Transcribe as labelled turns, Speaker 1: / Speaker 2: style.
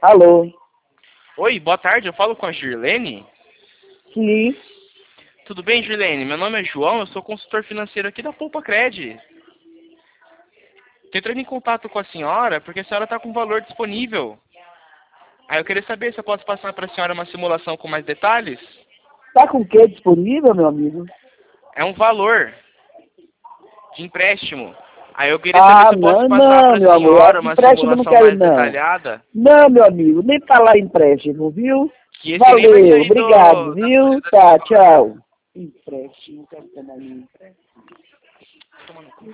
Speaker 1: Alô?
Speaker 2: Oi, boa tarde, eu falo com a Girlene?
Speaker 1: Sim.
Speaker 2: Tudo bem, Girlene? Meu nome é João, eu sou consultor financeiro aqui da Poupa Cred. Tô entrando em contato com a senhora porque a senhora está com valor disponível. Aí eu queria saber se eu posso passar para a senhora uma simulação com mais detalhes.
Speaker 1: Tá com o que disponível, meu amigo?
Speaker 2: É um valor de empréstimo. Aí eu queria saber se eu posso
Speaker 1: Não,
Speaker 2: passar para a
Speaker 1: meu amor.
Speaker 2: senhora uma
Speaker 1: Empréstimo eu não
Speaker 2: simulação
Speaker 1: quero,
Speaker 2: mais
Speaker 1: não.
Speaker 2: detalhada.
Speaker 1: Não, meu amigo, nem falar empréstimo, viu?
Speaker 2: Que esse nem vai
Speaker 1: Valeu,
Speaker 2: sair
Speaker 1: obrigado,
Speaker 2: das folhas
Speaker 1: viu?
Speaker 2: da
Speaker 1: Tá,
Speaker 2: senhora.
Speaker 1: tchau. Empréstimo, quero tomar empréstimo.